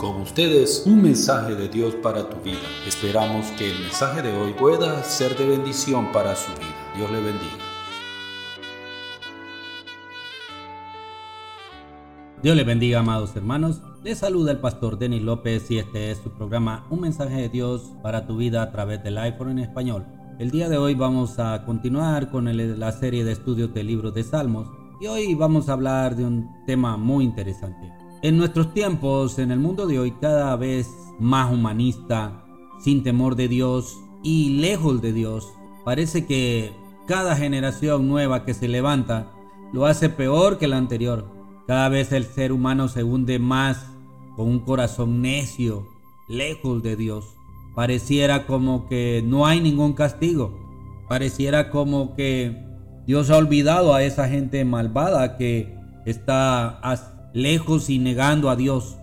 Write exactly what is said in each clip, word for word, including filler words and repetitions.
Con ustedes, un mensaje de Dios para tu vida. Esperamos que el mensaje de hoy pueda ser de bendición para su vida. Dios le bendiga. Dios le bendiga, amados hermanos. Les saluda el pastor Denis López y este es su programa Un mensaje de Dios para tu vida a través del iPhone en español. El día de hoy vamos a continuar con el, la serie de estudios del libro de Salmos y hoy vamos a hablar de un tema muy interesante. En nuestros tiempos, en el mundo de hoy, cada vez más humanista, sin temor de Dios y lejos de Dios, parece que cada generación nueva que se levanta lo hace peor que la anterior. Cada vez el ser humano se hunde más con un corazón necio, lejos de Dios. Pareciera como que no hay ningún castigo. Pareciera como que Dios ha olvidado a esa gente malvada que está lejos y negando a Dios.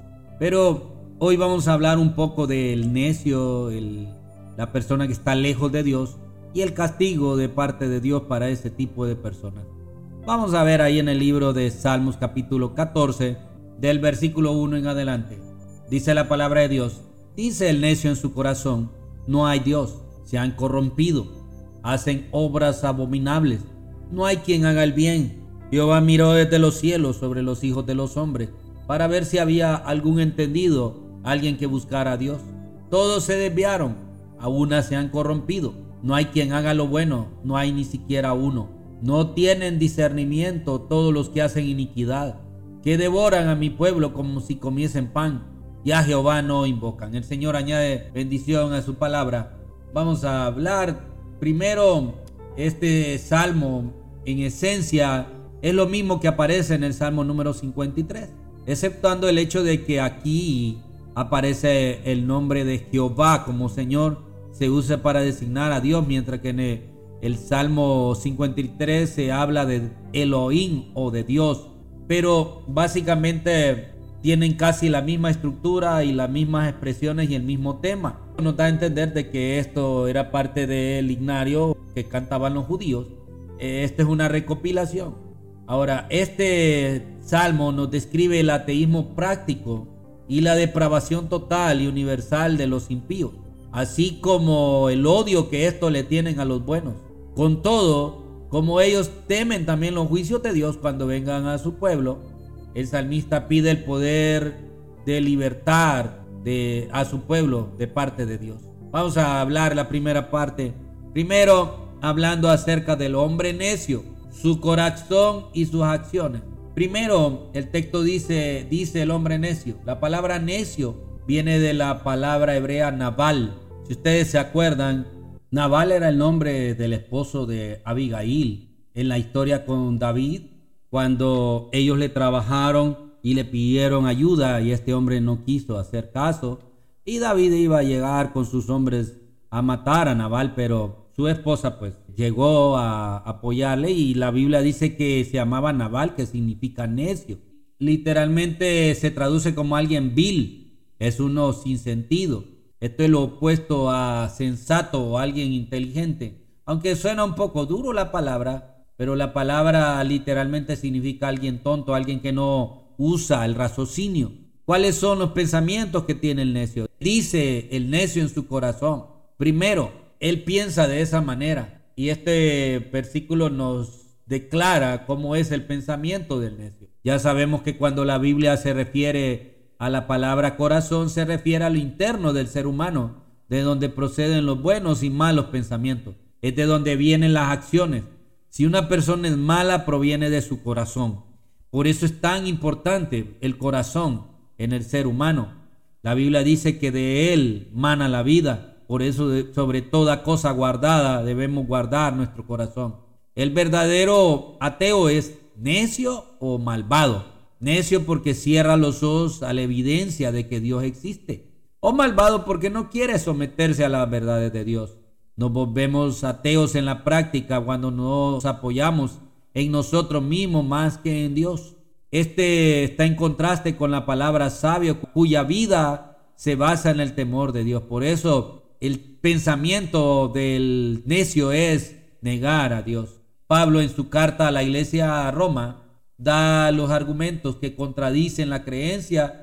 Pero hoy vamos a hablar un poco del necio, el, la persona que está lejos de Dios y el castigo de parte de Dios para ese tipo de personas. Vamos a ver ahí en el libro de Salmos capítulo catorce del versículo uno en adelante. Dice la palabra de Dios: dice el necio en su corazón, no hay Dios, se han corrompido, hacen obras abominables, no hay quien haga el bien. Jehová miró desde los cielos sobre los hijos de los hombres para ver si había algún entendido, alguien que buscara a Dios. Todos se desviaron, a una se han corrompido, no hay quien haga lo bueno, no hay ni siquiera uno. No tienen discernimiento todos los que hacen iniquidad, que devoran a mi pueblo como si comiesen pan, y a Jehová no invocan. El Señor añade bendición a su palabra. Vamos a hablar primero, este salmo en esencia es lo mismo que aparece en el Salmo número cincuenta y tres, exceptuando el hecho de que aquí aparece el nombre de Jehová como Señor, se usa para designar a Dios, mientras que en el, el Salmo cincuenta y tres se habla de Elohim o de Dios, pero básicamente tienen casi la misma estructura y las mismas expresiones y el mismo tema. Nos da a entender de que esto era parte del himnario que cantaban los judíos. Esta es una recopilación. Ahora, este salmo nos describe el ateísmo práctico y la depravación total y universal de los impíos, así como el odio que estos le tienen a los buenos. Con todo, como ellos temen también los juicios de Dios cuando vengan a su pueblo, el salmista pide el poder de libertar de, a su pueblo de parte de Dios. Vamos a hablar la primera parte. Primero, hablando acerca del hombre necio, su corazón y sus acciones. Primero, el texto dice, dice el hombre necio. La palabra necio viene de la palabra hebrea Nabal. Si ustedes se acuerdan, Nabal era el nombre del esposo de Abigail en la historia con David, cuando ellos le trabajaron y le pidieron ayuda y este hombre no quiso hacer caso, y David iba a llegar con sus hombres a matar a Nabal, pero su esposa pues llegó a apoyarle y la Biblia dice que se llamaba Nabal, que significa necio. Literalmente se traduce como alguien vil, es uno sin sentido. Esto es lo opuesto a sensato o alguien inteligente. Aunque suena un poco duro la palabra, pero la palabra literalmente significa alguien tonto, alguien que no usa el raciocinio. ¿Cuáles son los pensamientos que tiene el necio? Dice el necio en su corazón. Primero, él piensa de esa manera. Y este versículo nos declara cómo es el pensamiento del necio. Ya sabemos que cuando la Biblia se refiere a la palabra corazón, se refiere a lo interno del ser humano, de donde proceden los buenos y malos pensamientos. Es de donde vienen las acciones. Si una persona es mala, proviene de su corazón. Por eso es tan importante el corazón en el ser humano. La Biblia dice que de él mana la vida. Por eso, sobre toda cosa guardada, debemos guardar nuestro corazón. El verdadero ateo es necio o malvado. Necio porque cierra los ojos a la evidencia de que Dios existe. O malvado porque no quiere someterse a las verdades de Dios. Nos volvemos ateos en la práctica cuando nos apoyamos en nosotros mismos más que en Dios. Este está en contraste con la palabra sabio, cuya vida se basa en el temor de Dios. Por eso, el pensamiento del necio es negar a Dios. Pablo en su carta a la iglesia a Roma da los argumentos que contradicen la creencia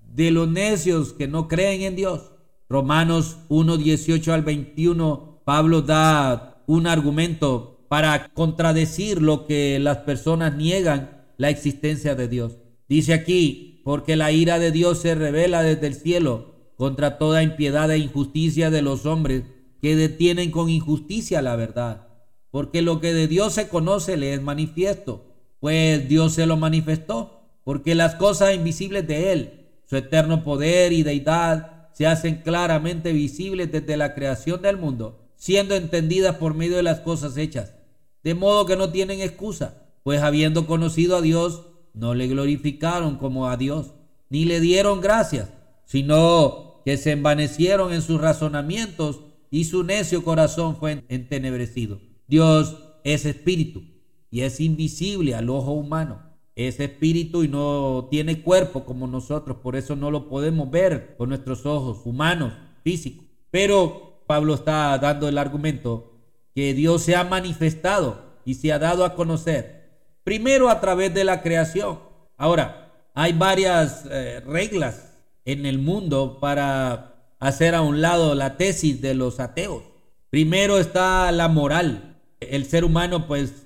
de los necios que no creen en Dios. Romanos uno, dieciocho al veintiuno, Pablo da un argumento para contradecir lo que las personas niegan la existencia de Dios. Dice aquí, porque la ira de Dios se revela desde el cielo contra toda impiedad e injusticia de los hombres que detienen con injusticia la verdad. Porque lo que de Dios se conoce le es manifiesto, pues Dios se lo manifestó, porque las cosas invisibles de Él, su eterno poder y deidad, se hacen claramente visibles desde la creación del mundo, siendo entendidas por medio de las cosas hechas, de modo que no tienen excusa, pues habiendo conocido a Dios, no le glorificaron como a Dios, ni le dieron gracias, sino que se envanecieron en sus razonamientos y su necio corazón fue entenebrecido. Dios es espíritu y es invisible al ojo humano. Es espíritu y no tiene cuerpo como nosotros, por eso no lo podemos ver con nuestros ojos humanos, físicos. Pero Pablo está dando el argumento que Dios se ha manifestado y se ha dado a conocer, primero a través de la creación. Ahora, hay varias eh, reglas en el mundo para hacer a un lado la tesis de los ateos. Primero está la moral. El ser humano pues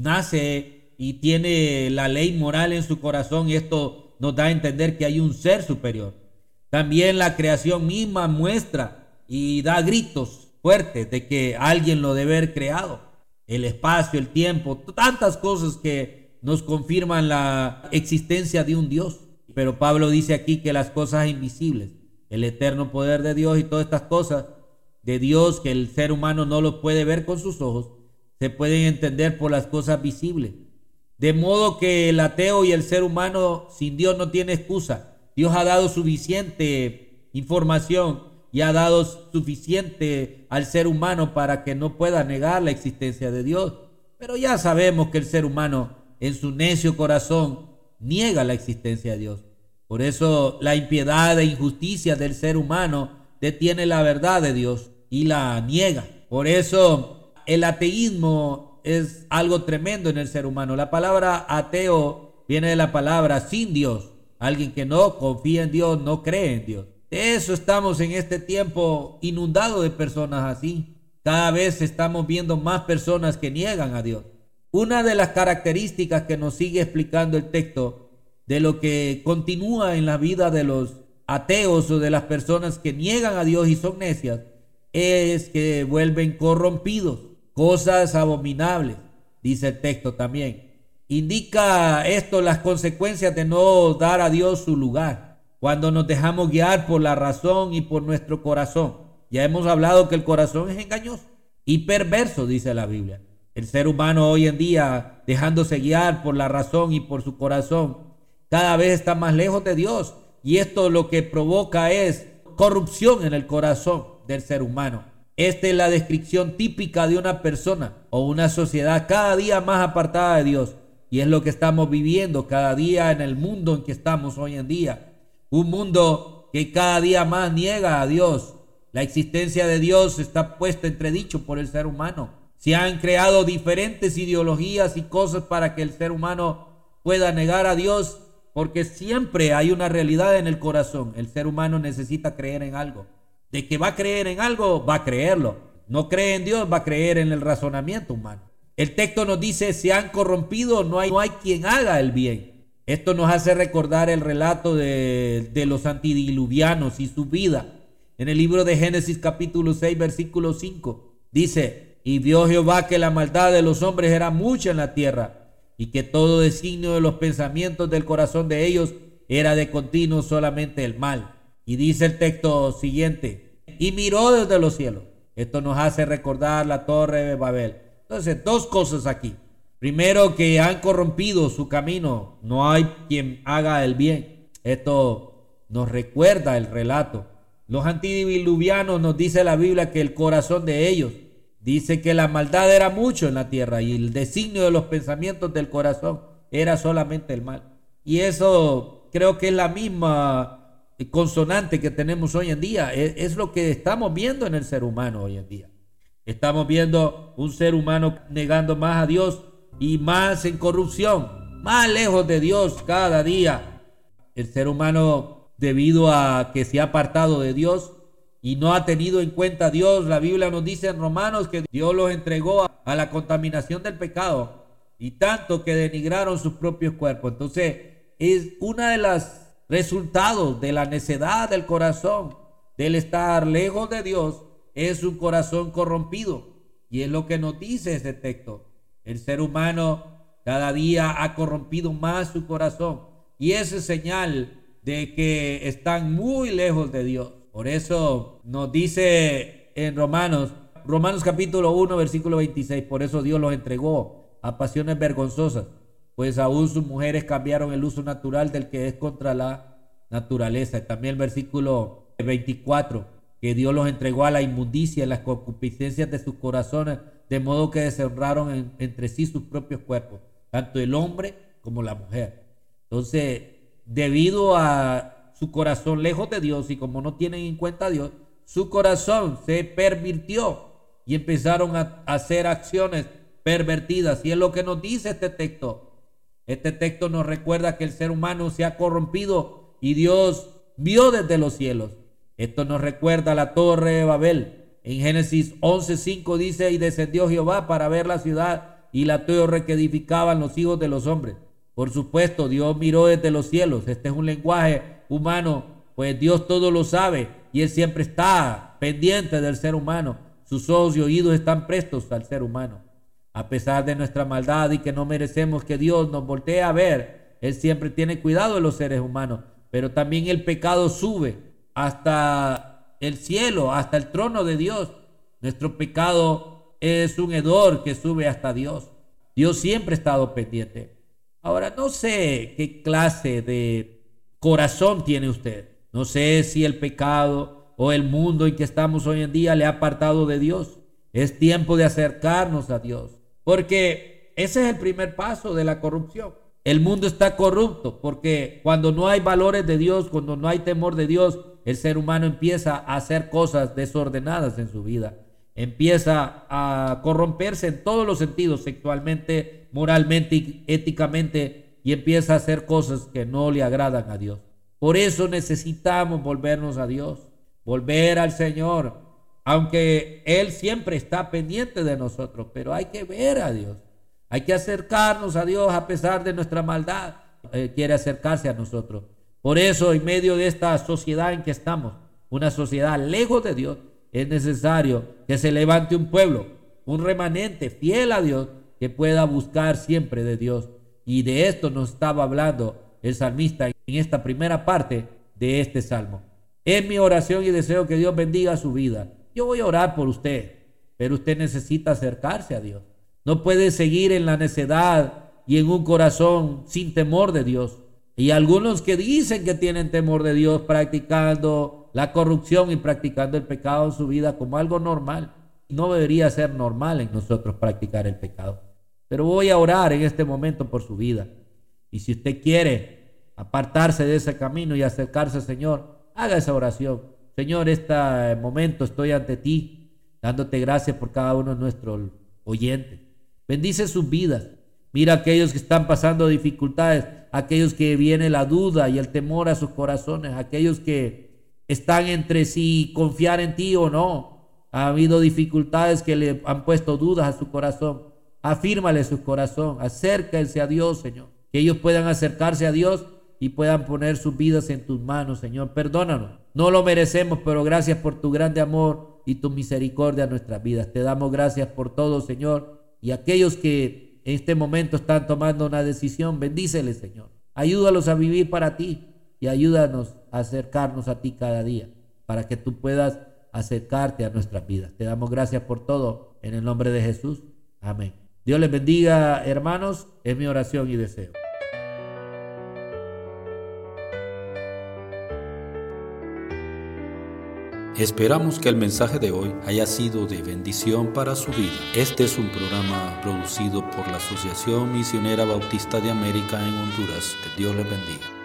nace y tiene la ley moral en su corazón y esto nos da a entender que hay un ser superior. También la creación misma muestra y da gritos fuertes de que alguien lo debe haber creado. El espacio, el tiempo, tantas cosas que nos confirman la existencia de un Dios. Pero Pablo dice aquí que las cosas invisibles, el eterno poder de Dios y todas estas cosas de Dios que el ser humano no lo puede ver con sus ojos, se pueden entender por las cosas visibles. De modo que el ateo y el ser humano sin Dios no tiene excusa. Dios ha dado suficiente información y ha dado suficiente al ser humano para que no pueda negar la existencia de Dios. Pero ya sabemos que el ser humano en su necio corazón niega la existencia de Dios. Por eso la impiedad e injusticia del ser humano detiene la verdad de Dios y la niega. Por eso el ateísmo es algo tremendo en el ser humano. La palabra ateo viene de la palabra sin Dios. Alguien que no confía en Dios, no cree en Dios. De eso estamos en este tiempo inundado de personas así. Cada vez estamos viendo más personas que niegan a Dios. Una de las características que nos sigue explicando el texto de lo que continúa en la vida de los ateos o de las personas que niegan a Dios y son necias es que vuelven corrompidos. Cosas abominables, dice el texto también. Indica esto las consecuencias de no dar a Dios su lugar, cuando nos dejamos guiar por la razón y por nuestro corazón. Ya hemos hablado que el corazón es engañoso y perverso, dice la Biblia. El ser humano hoy en día, dejándose guiar por la razón y por su corazón, cada vez está más lejos de Dios. Y esto lo que provoca es corrupción en el corazón del ser humano. Esta es la descripción típica de una persona o una sociedad cada día más apartada de Dios. Y es lo que estamos viviendo cada día en el mundo en que estamos hoy en día. Un mundo que cada día más niega a Dios. La existencia de Dios está puesta entredicho por el ser humano. Se han creado diferentes ideologías y cosas para que el ser humano pueda negar a Dios, porque siempre hay una realidad en el corazón. El ser humano necesita creer en algo. De que va a creer en algo, va a creerlo. No cree en Dios, va a creer en el razonamiento humano. El texto nos dice, se han corrompido, no hay, no hay quien haga el bien. Esto nos hace recordar el relato de, de los antidiluvianos y su vida. En el libro de Génesis capítulo seis, versículo cinco, dice, y vio Jehová que la maldad de los hombres era mucha en la tierra, y que todo designio de los pensamientos del corazón de ellos era de continuo solamente el mal. Y dice el texto siguiente, y miró desde los cielos. Esto nos hace recordar la torre de Babel. Entonces, dos cosas aquí. Primero, que han corrompido su camino. No hay quien haga el bien. Esto nos recuerda el relato. Los antediluvianos, nos dice la Biblia que el corazón de ellos, dice que la maldad era mucho en la tierra y el designio de los pensamientos del corazón era solamente el mal. Y eso creo que es la misma consonante que tenemos hoy en día. Es, es lo que estamos viendo en el ser humano hoy en día. Estamos viendo un ser humano negando más a Dios y más en corrupción, más lejos de Dios cada día. El ser humano debido a que se ha apartado de Dios y no ha tenido en cuenta a Dios. La Biblia nos dice en Romanos que Dios los entregó a, a la contaminación del pecado y tanto que denigraron sus propios cuerpos. Entonces es una de las resultados de la necedad del corazón, del estar lejos de Dios, es un corazón corrompido. Y es lo que nos dice este texto. El ser humano cada día ha corrompido más su corazón y esa es señal de que están muy lejos de Dios. Por eso nos dice en Romanos, Romanos capítulo uno, versículo veintiséis, por eso Dios los entregó a pasiones vergonzosas, pues aún sus mujeres cambiaron el uso natural del que es contra la naturaleza. También el versículo veinticuatro, que Dios los entregó a la inmundicia y las concupiscencias de sus corazones, de modo que deshonraron en, entre sí sus propios cuerpos, tanto el hombre como la mujer. Entonces, debido a su corazón lejos de Dios y como no tienen en cuenta a Dios, su corazón se pervirtió y empezaron a hacer acciones pervertidas. Y es lo que nos dice este texto. Este texto nos recuerda que el ser humano se ha corrompido y Dios vio desde los cielos. Esto nos recuerda la torre de Babel. En Génesis once cinco dice: y descendió Jehová para ver la ciudad y la torre que edificaban los hijos de los hombres. Por supuesto, Dios miró desde los cielos. Este es un lenguaje humano, pues Dios todo lo sabe y Él siempre está pendiente del ser humano. Sus ojos y oídos están prestos al ser humano. A pesar de nuestra maldad y que no merecemos que Dios nos voltee a ver, Él siempre tiene cuidado de los seres humanos. Pero también el pecado sube hasta el cielo, hasta el trono de Dios. Nuestro pecado es un hedor que sube hasta Dios. Dios siempre ha estado pendiente. Ahora, no sé qué clase de corazón tiene usted. No sé si el pecado o el mundo en que estamos hoy en día le ha apartado de Dios. Es tiempo de acercarnos a Dios, porque ese es el primer paso de la corrupción. El mundo está corrupto porque cuando no hay valores de Dios, cuando no hay temor de Dios, el ser humano empieza a hacer cosas desordenadas en su vida. Empieza a corromperse en todos los sentidos, sexualmente, moralmente y éticamente, y empieza a hacer cosas que no le agradan a Dios. Por eso necesitamos volvernos a Dios, volver al Señor, aunque Él siempre está pendiente de nosotros, pero hay que ver a Dios, hay que acercarnos a Dios a pesar de nuestra maldad. Él quiere acercarse a nosotros. Por eso, en medio de esta sociedad en que estamos, una sociedad lejos de Dios, es necesario que se levante un pueblo, un remanente fiel a Dios, que pueda buscar siempre de Dios. Y de esto nos estaba hablando el salmista en esta primera parte de este salmo. Es mi oración y deseo que Dios bendiga su vida. Yo voy a orar por usted, pero usted necesita acercarse a Dios. No puede seguir en la necedad y en un corazón sin temor de Dios. Y algunos que dicen que tienen temor de Dios practicando la corrupción y practicando el pecado en su vida como algo normal. No debería ser normal en nosotros practicar el pecado. Pero voy a orar en este momento por su vida. Y si usted quiere apartarse de ese camino y acercarse al Señor, haga esa oración. Señor, este momento estoy ante ti, dándote gracias por cada uno de nuestros oyentes. Bendice sus vidas. Mira a aquellos que están pasando dificultades, aquellos que viene la duda y el temor a sus corazones, aquellos que están entre si confiar en ti o no. Ha habido dificultades que le han puesto dudas a su corazón. Afírmale su corazón, acérquense a Dios, Señor. Que ellos puedan acercarse a Dios y puedan poner sus vidas en tus manos, Señor. Perdónanos. No lo merecemos, pero gracias por tu grande amor y tu misericordia en nuestras vidas. Te damos gracias por todo, Señor. Y aquellos que en este momento están tomando una decisión, bendíceles, Señor. Ayúdalos a vivir para ti y ayúdanos a acercarnos a ti cada día para que tú puedas acercarte a nuestras vidas. Te damos gracias por todo en el nombre de Jesús. Amén. Dios les bendiga, hermanos. Es mi oración y deseo. Esperamos que el mensaje de hoy haya sido de bendición para su vida. Este es un programa producido por la Asociación Misionera Bautista de América en Honduras. Que Dios les bendiga.